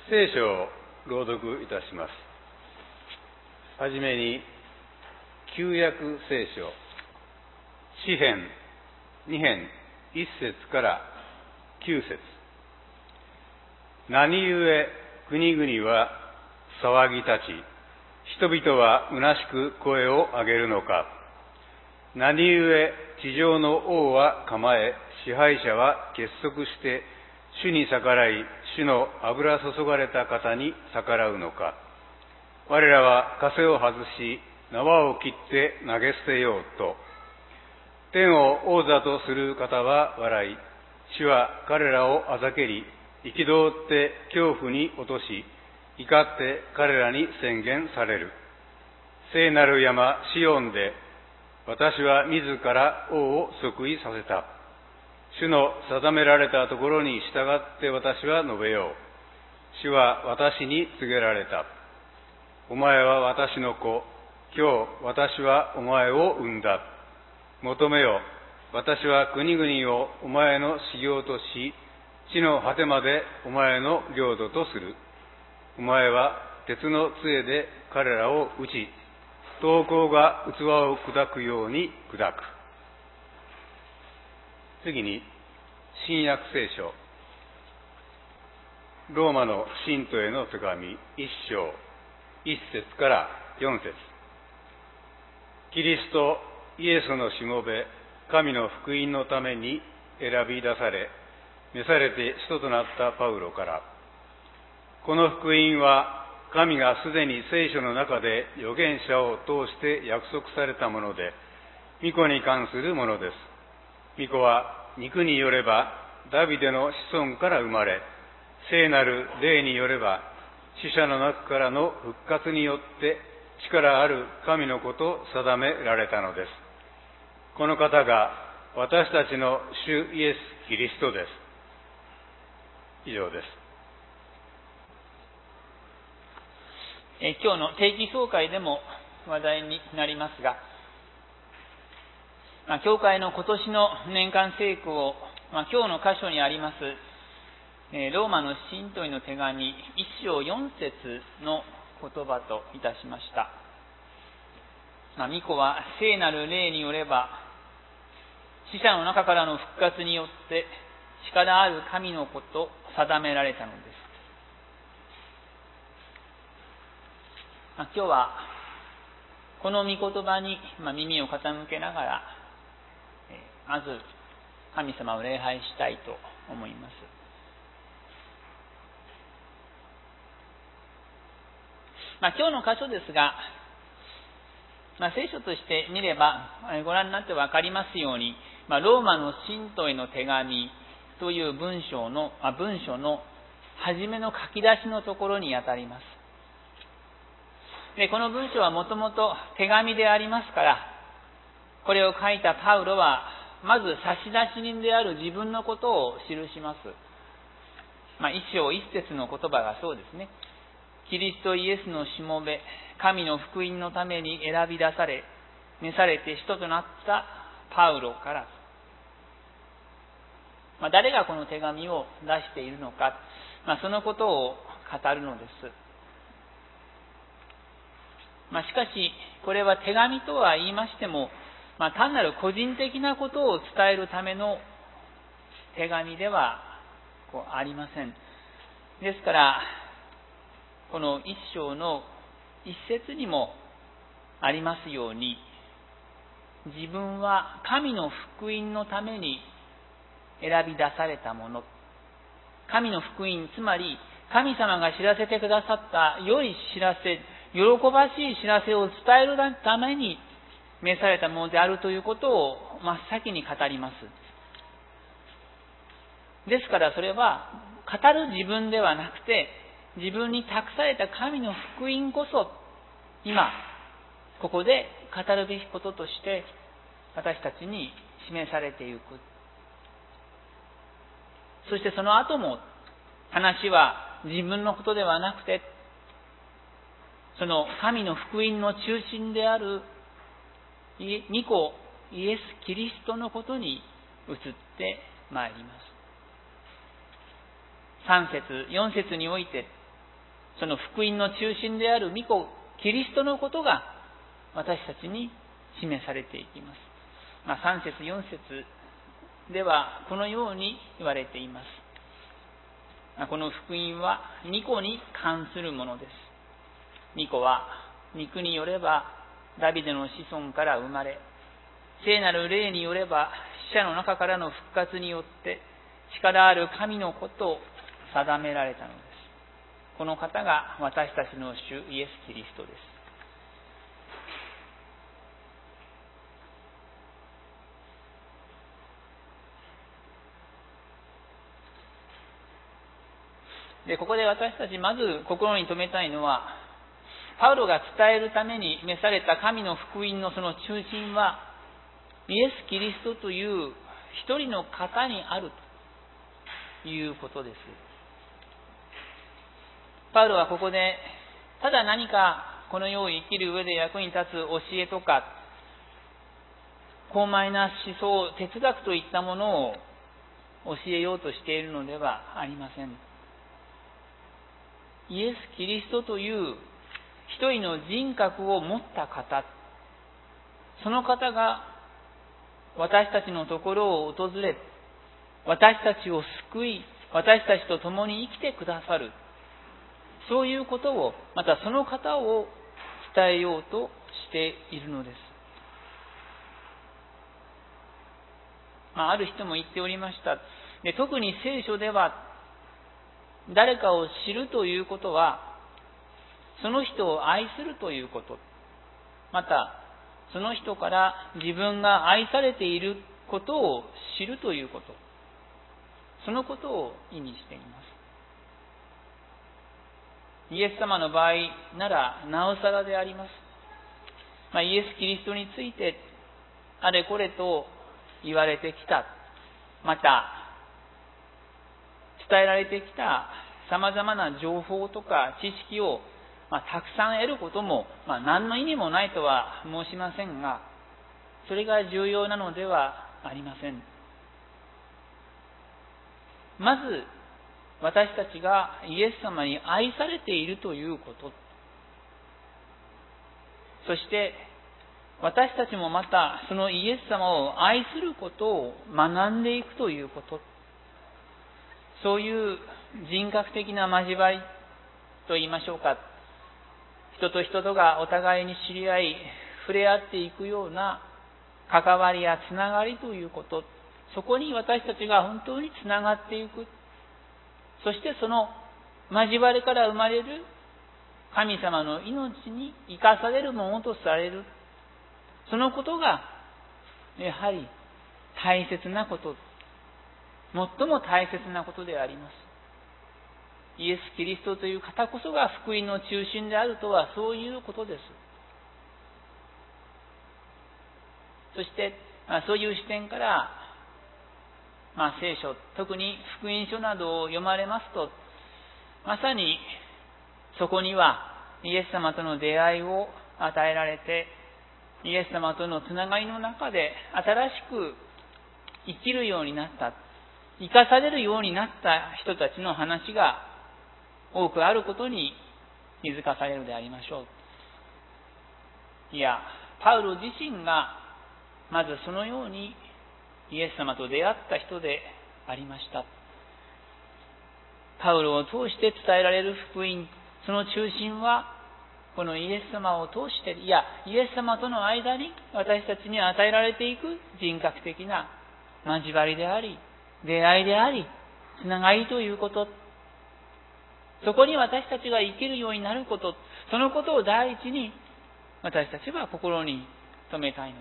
聖書を朗読いたします。はじめに、旧約聖書、詩編2編1節から9節。何故国々は騒ぎ立ち、人々は虚しく声を上げるのか。何故地上の王は構え、支配者は結束して主に逆らい、主の油注がれた方に逆らうのか。我らは枷を外し、縄を切って投げ捨てようと。天を王座とする方は笑い、主は彼らをあざけり、憤って恐怖に落とし、怒って彼らに宣言される。聖なる山シオンで、私は自ら王を即位させた。主の定められたところに従って私は述べよう。主は私に告げられた。お前は私の子。今日私はお前を産んだ。求めよ。私は国々をお前の修行とし、地の果てまでお前の領土とする。お前は鉄の杖で彼らを打ち、刀工が器を砕くように砕く。次に、新約聖書、ローマの信徒への手紙1章1節から4節。キリストイエスのしもべ、神の福音のために選び出され、召されて使徒となったパウロから、この福音は神がすでに聖書の中で預言者を通して約束されたもので、御子に関するものです。御子は肉によればダビデの子孫から生まれ、聖なる霊によれば死者の中からの復活によって力ある神の子と定められたのです。この方が私たちの主イエス・キリストです。以上です。 今日の定期総会でも話題になりますが、教会の今年の年間聖句を、今日の箇所にありますローマの信徒への手紙1章4節の言葉といたしました。御子は聖なる霊によれば死者の中からの復活によって力ある神の子と定められたのです。今日はこの御言葉に耳を傾けながら、まず神様を礼拝したいと思います。今日の箇所ですが、聖書として見ればご覧になって分かりますように、ローマの信徒への手紙という文書の初めの書き出しのところにあたります。で、この文章はもともと手紙でありますから、これを書いたパウロはまず差出人である自分のことを記します。一章一節の言葉がそうですね。キリストイエスのしもべ、神の福音のために選び出され、召されて使徒となったパウロから、誰がこの手紙を出しているのか、そのことを語るのです。しかし、これは手紙とは言いましても、単なる個人的なことを伝えるための手紙ではありません。ですから、この一章の一節にもありますように、自分は神の福音のために選び出されたもの。神の福音、つまり神様が知らせてくださった良い知らせ、喜ばしい知らせを伝えるために召されたものであるということを真っ先に語ります。ですからそれは語る自分ではなくて、自分に託された神の福音こそ今ここで語るべきこととして私たちに示されていく。そしてその後も話は自分のことではなくて、その神の福音の中心である御子イエス・キリストのことに移ってまいります。3節4節においてその福音の中心である御子キリストのことが私たちに示されていきます。3節4節ではこのように言われています。この福音は御子に関するものです。御子は肉によればダビデの子孫から生まれ、聖なる霊によれば死者の中からの復活によって力ある神の子と定められたのです。この方が私たちの主イエス・キリストです。で、ここで私たちまず心に留めたいのは、パウロが伝えるために召された神の福音のその中心は、イエス・キリストという一人の方にあるということです。パウロはここで、ただ何かこの世を生きる上で役に立つ教えとか、高邁な思想、哲学といったものを教えようとしているのではありません。イエス・キリストという一人の人格を持った方、その方が私たちのところを訪れ、私たちを救い、私たちと共に生きてくださる、そういうことを、またその方を伝えようとしているのです。ある人も言っておりました。で、特に聖書では、誰かを知るということは、その人を愛するということ、また、その人から自分が愛されていることを知るということ、そのことを意味しています。イエス様の場合ならなおさらであります。イエス・キリストについてあれこれと言われてきた、また伝えられてきた様々な情報とか知識をたくさん得ることも、何の意味もないとは申しませんが、それが重要なのではありません。まず、私たちがイエス様に愛されているということ、そして、私たちもまたそのイエス様を愛することを学んでいくということ、そういう人格的な交わりと言いましょうか、人と人とがお互いに知り合い、触れ合っていくような関わりやつながりということ、そこに私たちが本当につながっていく。そしてその交わりから生まれる神様の命に生かされるものとされる。そのことがやはり大切なこと、最も大切なことであります。イエス・キリストという方こそが福音の中心であるとはそういうことです。そして、そういう視点から、聖書、特に福音書などを読まれますと、まさにそこにはイエス様との出会いを与えられて、イエス様とのつながりの中で新しく生きるようになった、生かされるようになった人たちの話が多くあることに気づかされるでありましょう。いや、パウロ自身がまずそのようにイエス様と出会った人でありました。パウロを通して伝えられる福音、その中心はこのイエス様を通して、いや、イエス様との間に私たちに与えられていく人格的な交わりであり、出会いであり、つながりということ、そこに私たちが生きるようになること、そのことを第一に私たちは心に留めたいのです。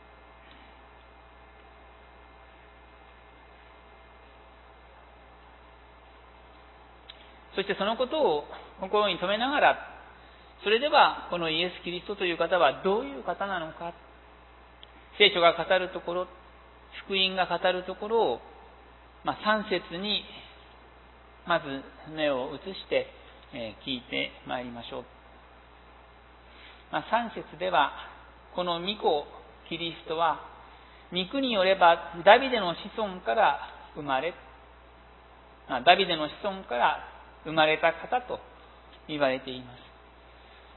そしてそのことを心に留めながら、それではこのイエス・キリストという方はどういう方なのか、聖書が語るところ、福音が語るところを、3節にまず目を移して聞いてまいりましょう。3節では、この御子キリストは肉によればダビデの子孫から生まれ、ダビデの子孫から生まれた方と言われています。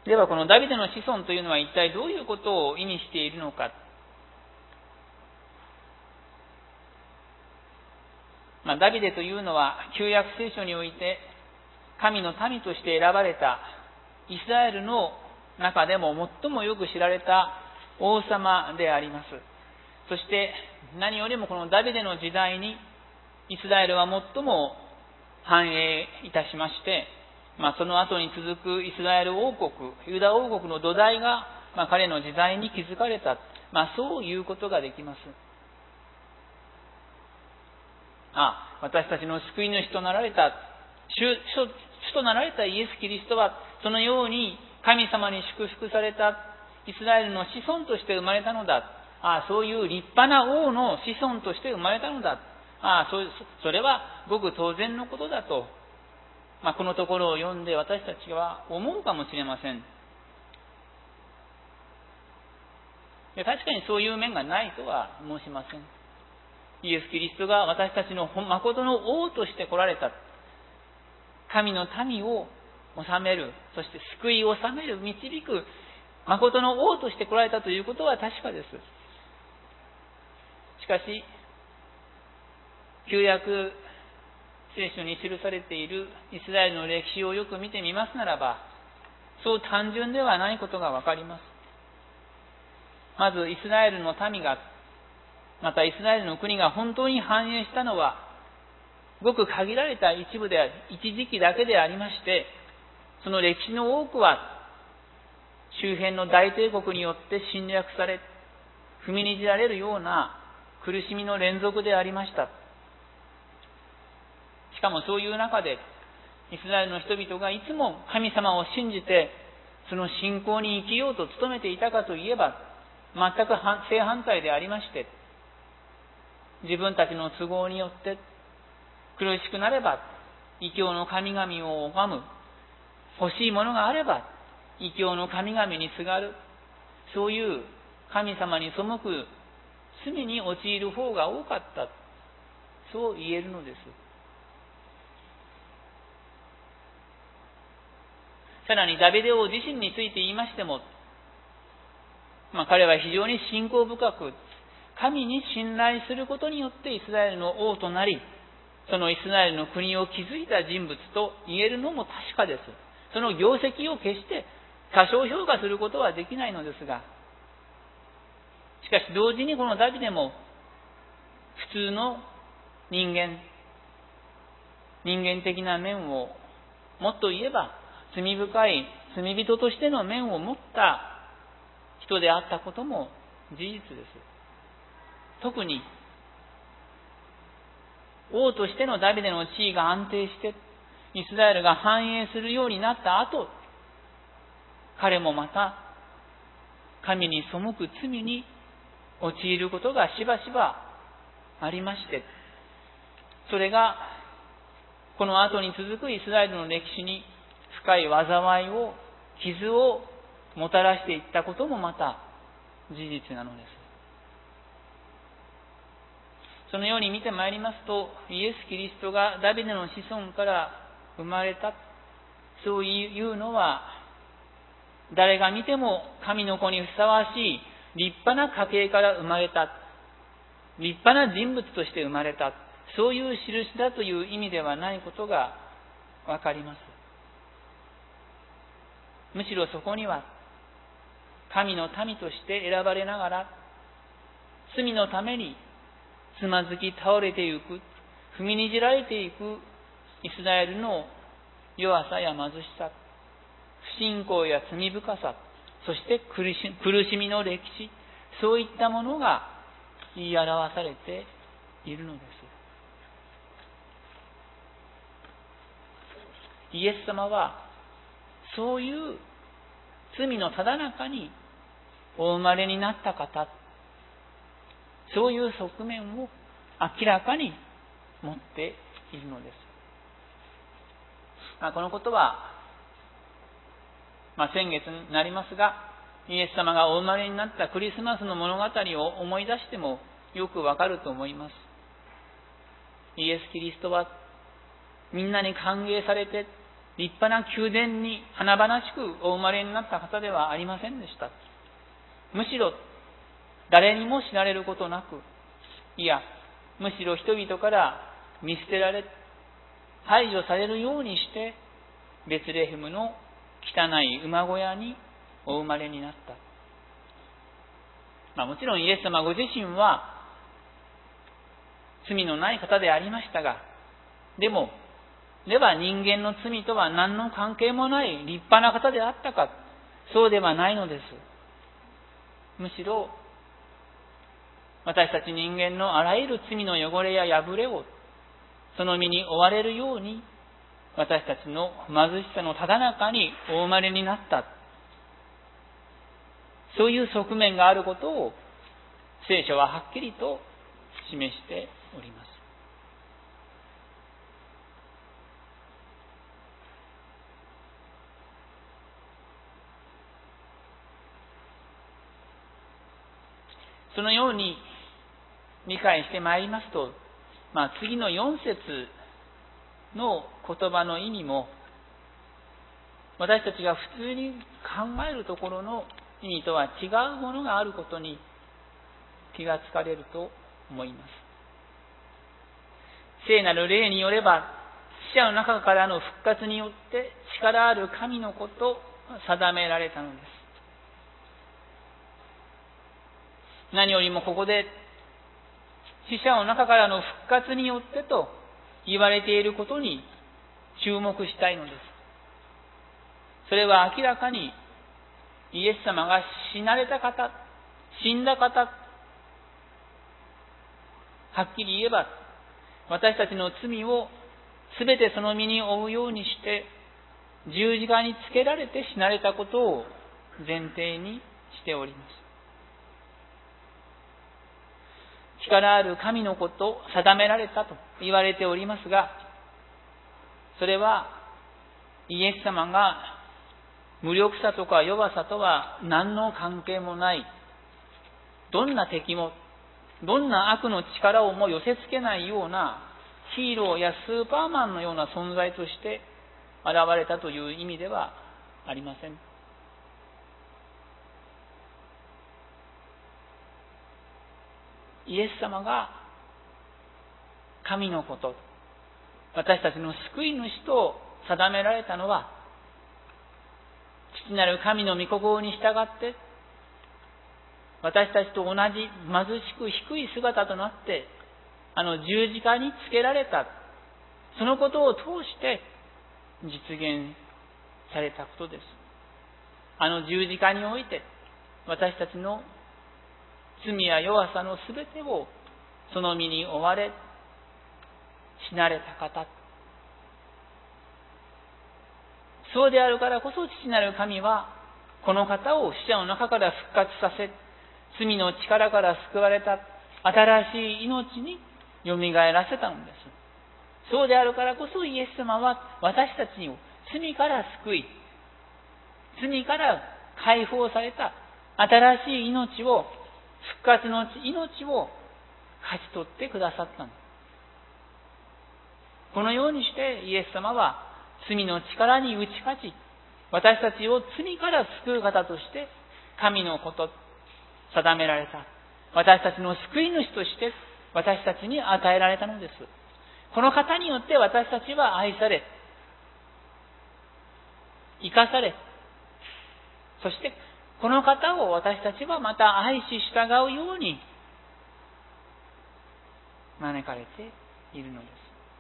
ではこのダビデの子孫というのは一体どういうことを意味しているのか。ダビデというのは旧約聖書において神の民として選ばれたイスラエルの中でも最もよく知られた王様であります。そして何よりもこのダビデの時代にイスラエルは最も繁栄いたしまして、その後に続くイスラエル王国、ユダ王国の土台が彼の時代に築かれた、そういうことができます。私たちの救い主となられた主となられたイエス・キリストはそのように神様に祝福されたイスラエルの子孫として生まれたのだ。そういう立派な王の子孫として生まれたのだ。それはごく当然のことだと、このところを読んで私たちは思うかもしれません。確かにそういう面がないとは申しません。イエス・キリストが私たちの誠の王として来られた。神の民を治める、そして救いを治める、導く、誠の王として来られたということは確かです。しかし、旧約聖書に記されているイスラエルの歴史をよく見てみますならば、そう単純ではないことがわかります。まず、イスラエルの民が、またイスラエルの国が本当に繁栄したのは、ごく限られた一時期だけでありまして、その歴史の多くは、周辺の大帝国によって侵略され、踏みにじられるような苦しみの連続でありました。しかもそういう中で、イスラエルの人々がいつも神様を信じて、その信仰に生きようと努めていたかといえば、全く正反対でありまして、自分たちの都合によって苦しくなれば異教の神々を拝む、欲しいものがあれば異教の神々にすがる、そういう神様に背く罪に陥る方が多かった、そう言えるのです。さらにダビデ王自身について言いましても、彼は非常に信仰深く神に信頼することによってイスラエルの王となり、そのイスラエルの国を築いた人物と言えるのも確かです。その業績を決して過小評価することはできないのですが、しかし同時にこのダビデも普通の人間的な面を、もっと言えば罪深い罪人としての面を持った人であったことも事実です。特に王としてのダビデの地位が安定してイスラエルが繁栄するようになった後、彼もまた神に背く罪に陥ることがしばしばありまして、それがこの後に続くイスラエルの歴史に深い災いを、傷をもたらしていったこともまた事実なのです。そのように見てまいりますと、イエス・キリストがダビデの子孫から生まれた、そういうのは誰が見ても神の子にふさわしい立派な家系から生まれた、立派な人物として生まれた、そういう印だという意味ではないことがわかります。むしろそこには神の民として選ばれながら罪のためにつまずき倒れていく、踏みにじられていくイスラエルの弱さや貧しさ、不信仰や罪深さ、そして苦しみの歴史、そういったものが言い表されているのです。イエス様はそういう罪のただ中にお生まれになった方、そういう側面を明らかに持っているのです。このことは、先月になりますが、イエス様がお生まれになったクリスマスの物語を思い出してもよくわかると思います。イエス・キリストはみんなに歓迎されて、 立派な宮殿に華々しくお生まれになった方ではありませんでした。むしろ誰にも知られることなく、いや、むしろ人々から見捨てられ、排除されるようにして、ベツレヘムの汚い馬小屋にお生まれになった。もちろんイエス様ご自身は罪のない方でありましたが、では人間の罪とは何の関係もない立派な方であったか、そうではないのです。むしろ私たち人間のあらゆる罪の汚れや破れをその身に負われるように、私たちの貧しさのただ中にお生まれになった、そういう側面があることを聖書ははっきりと示しております。そのように理解してまいりますと、次の4節の言葉の意味も、私たちが普通に考えるところの意味とは違うものがあることに気がつかれると思います。聖なる霊によれば、死者の中からの復活によって力ある神の子と定められたのです。何よりもここで死者の中からの復活によってと言われていることに注目したいのです。それは明らかにイエス様が死なれた方、死んだ方、はっきり言えば私たちの罪をすべてその身に負うようにして十字架につけられて死なれたことを前提にしております。力ある神の子と定められたと言われておりますが、それはイエス様が無力さとか弱さとは何の関係もない、どんな敵もどんな悪の力をも寄せつけないようなヒーローやスーパーマンのような存在として現れたという意味ではありません。イエス様が神の子と私たちの救い主と定められたのは、父なる神の御心に従って私たちと同じ貧しく低い姿となって十字架につけられた、そのことを通して実現されたことです。十字架において私たちの罪や弱さのすべてをその身に負われ死なれた方、そうであるからこそ父なる神はこの方を死者の中から復活させ、罪の力から救われた新しい命によみがえらせたのです。そうであるからこそイエス様は私たちを罪から救い、罪から解放された新しい命を、復活の命を勝ち取ってくださったのです。このようにしてイエス様は罪の力に打ち勝ち、私たちを罪から救う方として神の子と定められた、私たちの救い主として私たちに与えられたのです。この方によって私たちは愛され、生かされ、そしてこの方を私たちはまた愛し従うように招かれているのです。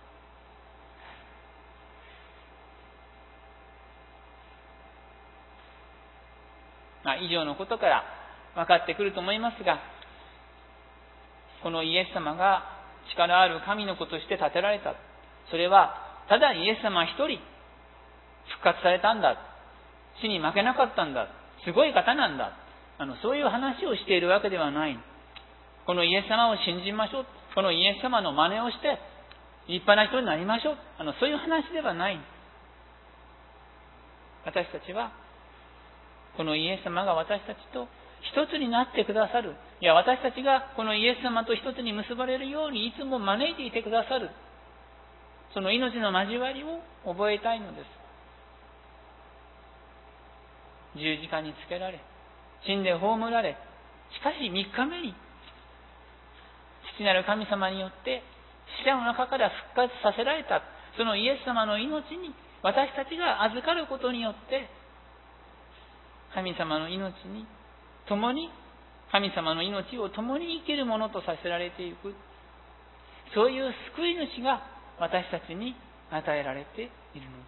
以上のことから分かってくると思いますが、このイエス様が力ある神の子として立てられた、それはただイエス様一人復活されたんだ、死に負けなかったんだ、すごい方なんだ、そういう話をしているわけではない。このイエス様を信じましょう、このイエス様の真似をして立派な人になりましょう、そういう話ではない。私たちはこのイエス様が私たちと一つになってくださる、いや私たちがこのイエス様と一つに結ばれるようにいつも招いていてくださる、その命の交わりを覚えたいのです。 十字架につけられ、死んで葬られ、しかし3日目に父なる神様によって死者の中から復活させられた、そのイエス様の命に私たちが預かることによって、神様の命に共に、神様の命を共に生きるものとさせられていく、そういう救い主が私たちに与えられているのです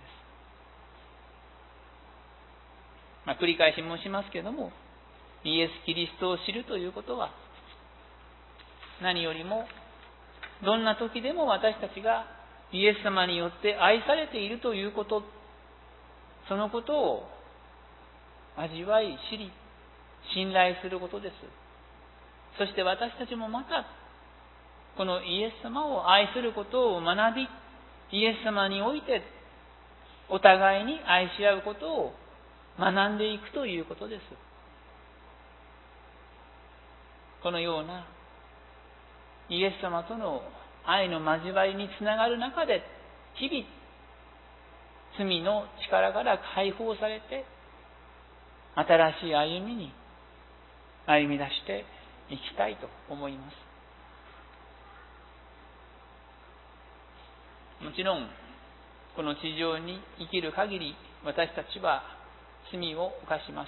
。繰り返し申しますけれども、イエス・キリストを知るということは、何よりもどんな時でも私たちがイエス様によって愛されているということ、そのことを味わい、知り、信頼することです。そして私たちもまたこのイエス様を愛することを学び、イエス様においてお互いに愛し合うことを学んでいくということです。このようなイエス様との愛の交わりにつながる中で、日々罪の力から解放されて、新しい歩みに歩み出していきたいと思います。もちろんこの地上に生きる限り、私たちは罪を犯します。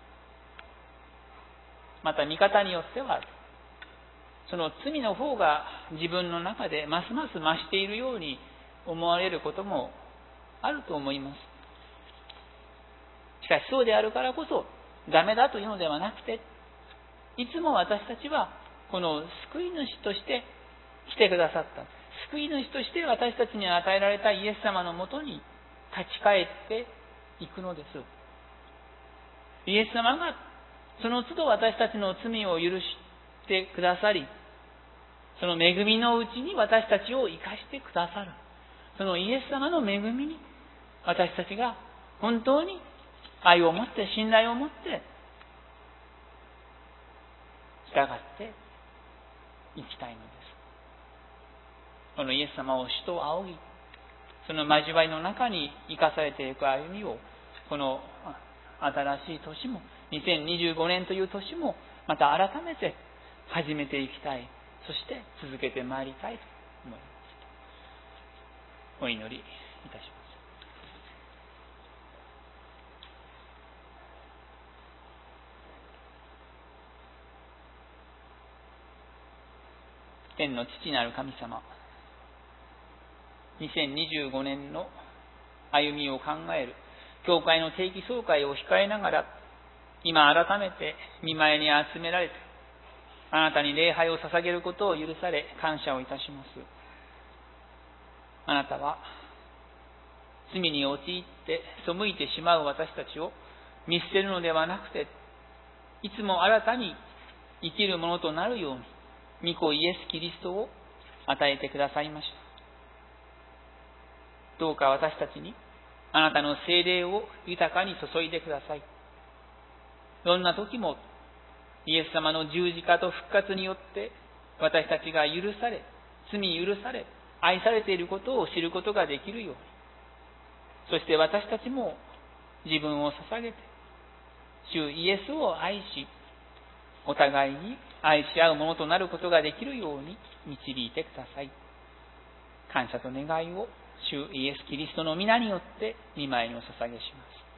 また見方によっては、その罪の方が自分の中でますます増しているように思われることもあると思います。しかしそうであるからこそダメだというのではなくて、いつも私たちはこの救い主として来てくださった、救い主として私たちに与えられたイエス様のもとに立ち返っていくのです。イエス様がその都度私たちの罪を許してくださり、その恵みのうちに私たちを生かしてくださる、そのイエス様の恵みに私たちが本当に愛を持って、信頼を持って従って生きたいのです。このイエス様を主と仰ぎ、その交わりの中に生かされていく歩みを、この新しい年も2025年という年もまた改めて始めていきたい、そして続けてまいりたいと思います。お祈りいたします。天の父なる神様、2025年の歩みを考える教会の定期総会を控えながら、今改めて御前に集められて、あなたに礼拝を捧げることを許され感謝をいたします。あなたは罪に陥って背いてしまう私たちを見捨てるのではなくて、いつも新たに生きるものとなるように御子イエス・キリストを与えてくださいました。どうか私たちにあなたの聖霊を豊かに注いでください。どんな時もイエス様の十字架と復活によって私たちが許され、罪許され、愛されていることを知ることができるように、そして私たちも自分を捧げて主イエスを愛し、お互いに愛し合うものとなることができるように導いてください。感謝と願いを主イエス・キリストの皆によって御前にお捧げします。